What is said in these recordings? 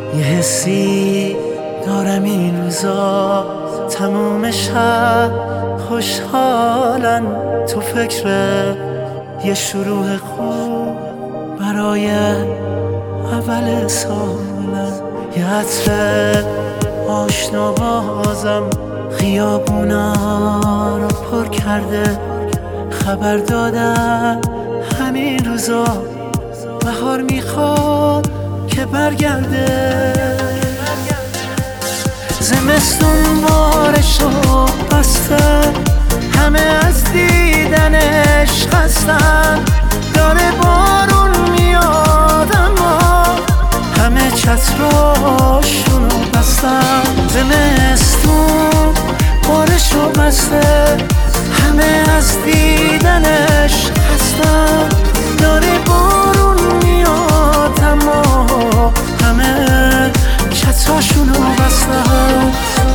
یه حسی دارم این روزا، تموم شب خوشحالن، تو فکر یه شروع خوب برای اول سالم. یه عطر آشنا بازم خیابونا رو پر کرده، خبر دادن همین روزا بهار میخواد که برگرده. زمستون بارشو بسته، همه از دیدنش خستن، داره بارون میاد اما همه چتراشونو بستن. زمستون بارشو بسته، همه از دیدنش خستن، داره بارون میاد اما همه چتراشونو بستن.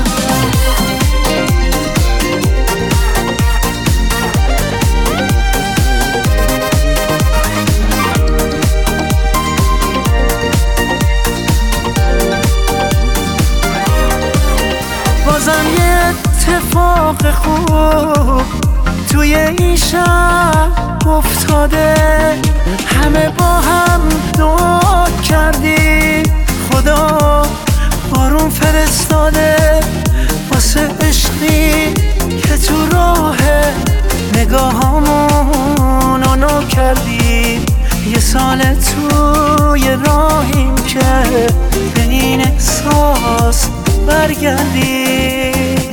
بازم یه اتفاق خوب توی این شب افتاده، همه با هم دعا کردیم خدا بارون فرستاده، واسه عشقی که تو راه نگاهامون نو کردیم. یه سال توی راهیم که به این احساس برگردیم.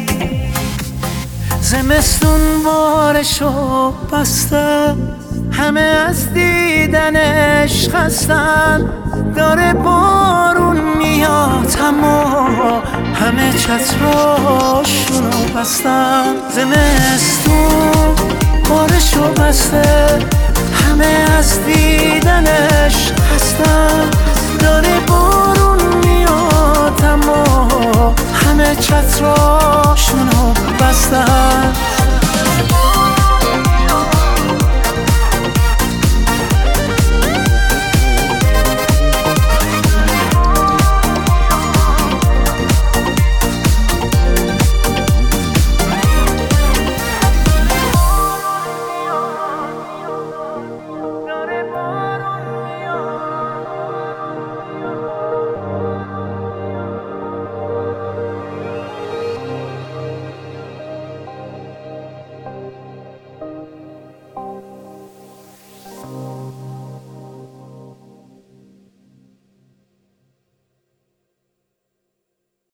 زمستون بارشو بسته، همه از دیدنش خستن، داره بارون میاد اما همه چتراشونو بستن. زمستون بارشو بسته، همه از دیدنش خستن،